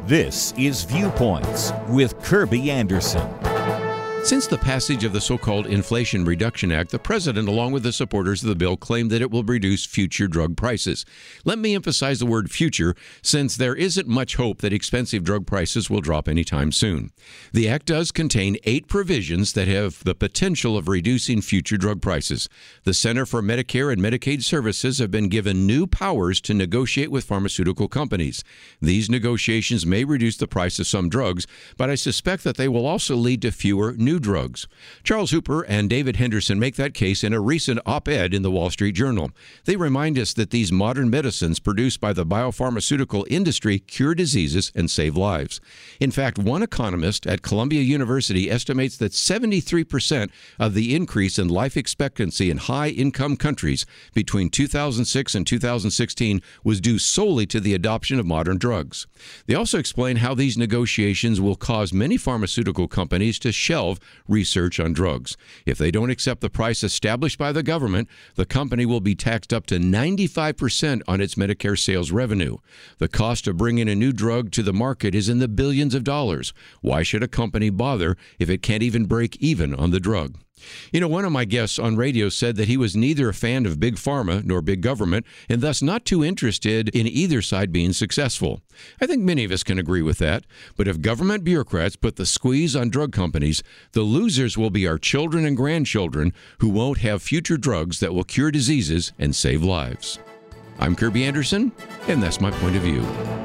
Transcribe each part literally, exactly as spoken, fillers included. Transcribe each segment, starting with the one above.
This is Viewpoints with Kirby Anderson. Since the passage of the so-called Inflation Reduction Act, the president, along with the supporters of the bill, claimed that it will reduce future drug prices. Let me emphasize the word future, since there isn't much hope that expensive drug prices will drop anytime soon. The act does contain eight provisions that have the potential of reducing future drug prices. The Center for Medicare and Medicaid Services have been given new powers to negotiate with pharmaceutical companies. These negotiations may reduce the price of some drugs, but I suspect that they will also lead to fewer new New drugs. Charles Hooper and David Henderson make that case in a recent op-ed in the Wall Street Journal. They remind us that these modern medicines produced by the biopharmaceutical industry cure diseases and save lives. In fact, one economist at Columbia University estimates that seventy-three percent of the increase in life expectancy in high-income countries between two thousand six and two thousand sixteen was due solely to the adoption of modern drugs. They also explain how these negotiations will cause many pharmaceutical companies to shelve research on drugs. If they don't accept the price established by the government, the company will be taxed up to ninety-five percent on its Medicare sales revenue. The cost of bringing a new drug to the market is in the billions of dollars. Why should a company bother if it can't even break even on the drug? You know, one of my guests on radio said that he was neither a fan of big pharma nor big government, and thus not too interested in either side being successful. I think many of us can agree with that. But if government bureaucrats put the squeeze on drug companies, the losers will be our children and grandchildren who won't have future drugs that will cure diseases and save lives. I'm Kirby Anderson, and that's my point of view.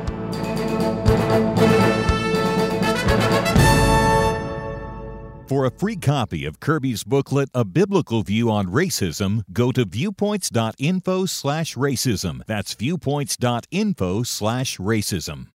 For a free copy of Kirby's booklet, A Biblical View on Racism, go to viewpoints.info slash racism. That's viewpoints.info slash racism.